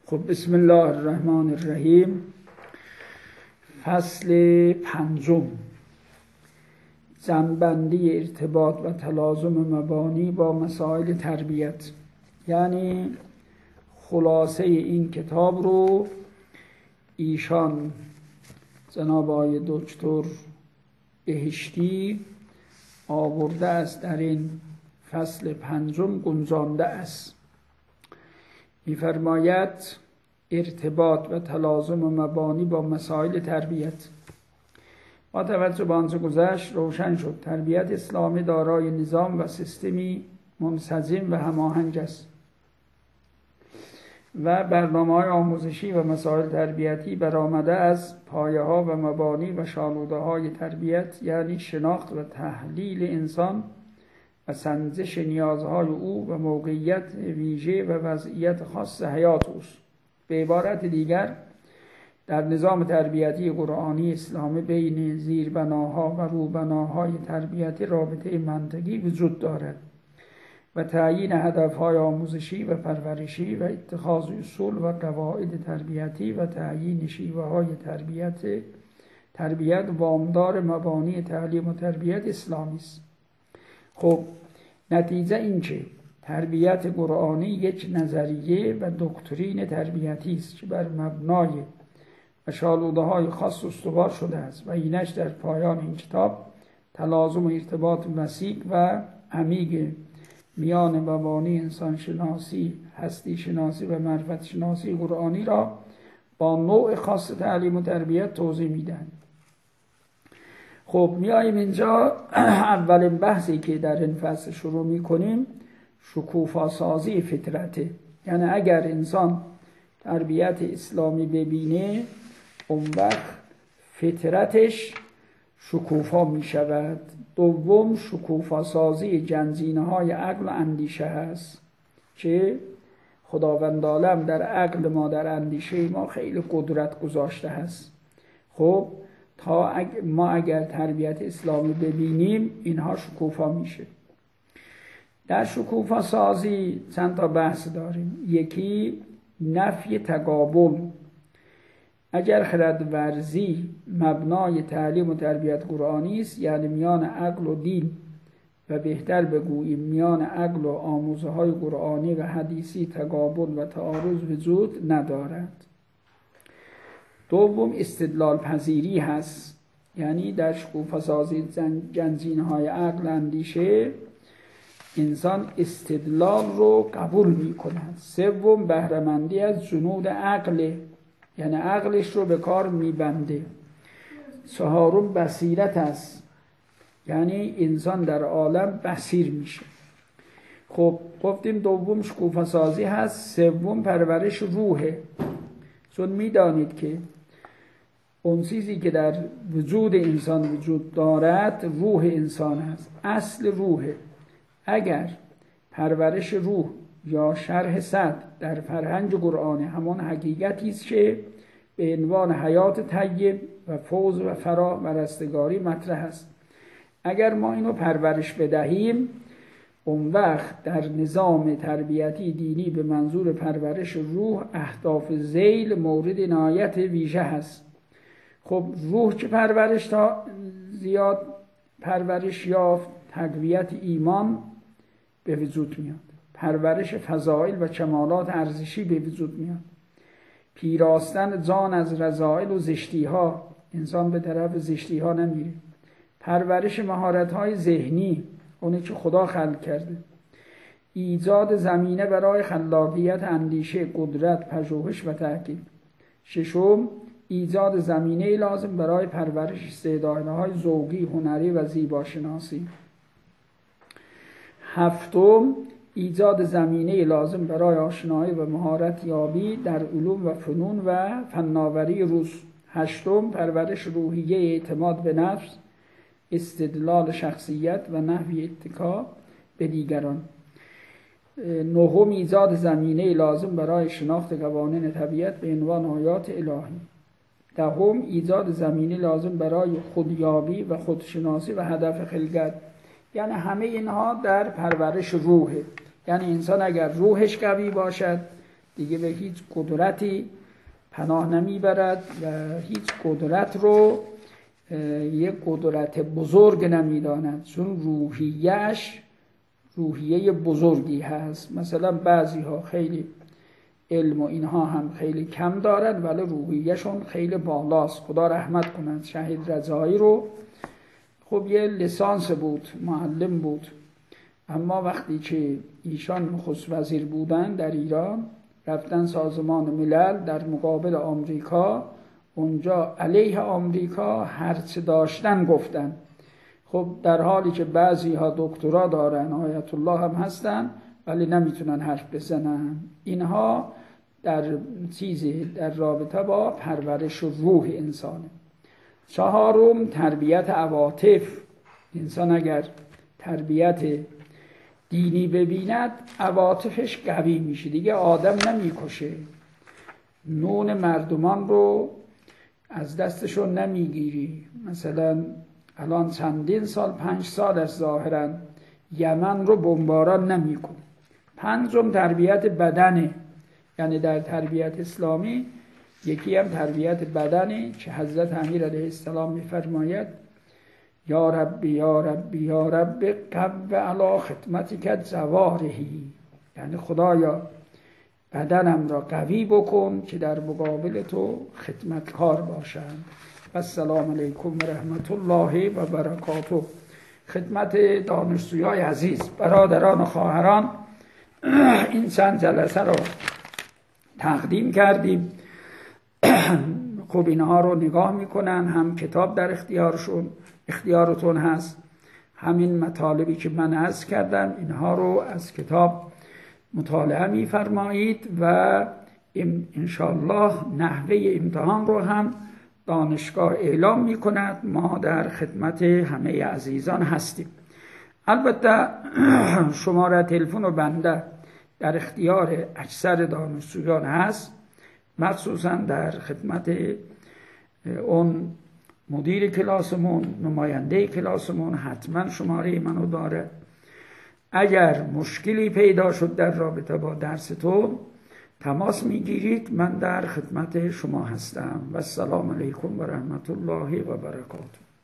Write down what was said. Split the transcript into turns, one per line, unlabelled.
خب بسم الله الرحمن الرحیم. فصل 5، جمع‌بندی ارتباط و تلازم مبانی با مسائل تربیت. یعنی خلاصه این کتاب رو ایشان جناب آقای دکتر بهشتی آورده است، در این فصل 5 گنجانده است. می‌فرماید ارتباط و تلازم مبانی با مسائل تربیت. با توجه به آنچه گذشت روشن شد تربیت اسلامی دارای نظام و سیستمی منسجم و هماهنگ است و برنامه‌های آموزشی و مسائل تربیتی برآمده از پایه‌ها و مبانی و شالوده‌های تربیت، یعنی شناخت و تحلیل انسان و سنجش نیازهای او و موقعیت ویژه و وضعیت خاص حیات اوست. به عبارت دیگر در نظام تربیتی قرآنی اسلامی بین زیربناها و روبناهای تربیتی رابطه منطقی وجود دارد و تعیین هدفهای آموزشی و پرورشی و اتخاذ اصول و قواعد تربیتی و تعیین شیوه‌های تربیت وامدار مبانی تعلیم و تربیت اسلامی است. خب نتیجه این که تربیت قرآنی یک نظریه و دکترین تربیتی است که بر مبنای و شالوده‌های خاص استوار شده است و اینش در پایان این کتاب تلازم و ارتباط وسیع و عمیق میان مبانی انسان شناسی، هستی شناسی و معرفت شناسی قرآنی را با نوع خاص تعلیم و تربیت توضیح میدن. خب میاییم اینجا اولین بحثی که در این فصل شروع میکنیم شکوفا سازی فطرته. یعنی اگر انسان تربیت اسلامی ببینه اون وقت فطرتش شکوفا می شود. دوم شکوفا سازی جنزینه‌های عقل و اندیشه هست که خداوند عالم در عقل ما، در اندیشه ما خیلی قدرت گذاشته هست. خب تا ما اگر تربیت اسلامی ببینیم اینها شکوفا میشه. در شکوفا سازی چند تا بحث داریم. یکی نفی تقابل. اگر خردورزی مبنای تعلیم و تربیت قرآنی است، یعنی میان عقل و دین، و بهتر بگوییم میان عقل و آموزه های قرآنی و حدیثی تقابل و تعارض وجود ندارد. دوم استدلال پذیری هست، یعنی در شکوفا سازی جنزینه‌های عقل اندیشه انسان استدلال رو قبول می کند. سوم بهره‌مندی از جنود عقل، یعنی عقلش رو به کار می بنده. چهارم بصیرت است، یعنی انسان در عالم بصیر میشه. خب گفتیم دوم شکوفا سازی هست. سوم پرورش روحه، چون میدانید که اون چیزی که در وجود انسان وجود دارد روح انسان است، اصل روحه. اگر پرورش روح یا شرح صدر در فرهنگ قرآن همان حقیقتی است که به عنوان حیات طیب و فوز و فراه و رستگاری مطرح است، اگر ما اینو پرورش بدهیم اون وقت در نظام تربیتی دینی به منظور پرورش روح اهداف ذیل مورد عنایت ویژه هست. خب روح که پرورش تا زیاد پرورش یافت، تقویت ایمان به وجود میاد، پرورش فضائل و کمالات ارزشی به وجود میاد، پیراستن جان از رذائل و زشتی ها، انسان به طرف زشتی ها نمیره، پرورش مهارت های ذهنی، اونی که خدا خلق کرده، ایجاد زمینه برای خلاقیت، اندیشه، قدرت، پژوهش و تحقیق. ششم ایجاد زمینه لازم برای پرورش استعدادهای ذوقی، هنری و زیباشناسی. هفتم ایجاد زمینه لازم برای آشنایی و مهارت یابی در علوم و فنون و فناوری روز. هشتم پرورش روحیه، اعتماد به نفس، استدلال شخصیت و نحوی اتکا به دیگران. نهم ایجاد زمینه لازم برای شناخت قوانین طبیعت به عنوان آیات الهی. دهم ایجاد زمینه لازم برای خودیابی و خودشناسی و هدف خلقت. یعنی همه اینها در پرورش روحه. یعنی انسان اگر روحش قوی باشد، دیگه به هیچ قدرتی پناه نمیبرد و هیچ قدرت رو یک قدرت بزرگ نمیداند، چون روحیه‌اش روحیه بزرگی هست. مثلا بعضی ها خیلی علم و اینها هم خیلی کم دارن ولی روحیه‌شون خیلی بالاست. خدا رحمت کند شهید رضایی رو، خب یه لیسانس بود، معلم بود، اما وقتی که ایشان نخست وزیر بودن در ایران، رفتن سازمان ملل در مقابل آمریکا، اونجا علیه آمریکا هرچه داشتن گفتن. خب در حالی که بعضی ها دکترا دارن، آیت الله هم هستن، ولی نمیتونن حرف بزنن. اینها در چیزی در رابطه با پرورش روح انسانه. چهارم تربیت عواطف. انسان اگر تربیت دینی ببیند عواطفش قوی میشه، دیگه آدم نمیکشه، نون مردمان رو از دستشون نمیگیری. مثلا الان چندین سال، 5 سال از ظاهرا یمن رو بمباران نمیکن. پنجم تربیت بدنه، یعنی در تربیت اسلامی یکی هم تربیت بدنه که حضرت امیر علیه السلام میفرماید یا ربی یا ربی یا ربی قو علی خدمتک جوارحی، یعنی خدایا بدنم را قوی بکن که در مقابل تو خدمتکار باشند. السلام علیکم و رحمت الله و برکاته. خدمت دانشجویان عزیز، برادران و خواهران، این چند جلسه رو تقدیم کردیم. خب اینها رو نگاه میکنن، هم کتاب در اختیارتون هست، همین مطالبی که من عرض کردم اینها رو از کتاب مطالعه میفرمایید و انشاءالله نحوه امتحان رو هم دانشگاه اعلام میکند. ما در خدمت همه عزیزان هستیم. البته شماره تلفن و بنده در اختیار اکثر دانشجویان هست، مخصوصا در خدمت اون مدیر کلاسمون، نماینده کلاسمون حتما شماره منو داره. اگر مشکلی پیدا شد در رابطه با درستون تماس میگیرید، من در خدمت شما هستم. و السلام علیکم و رحمت الله و برکاته.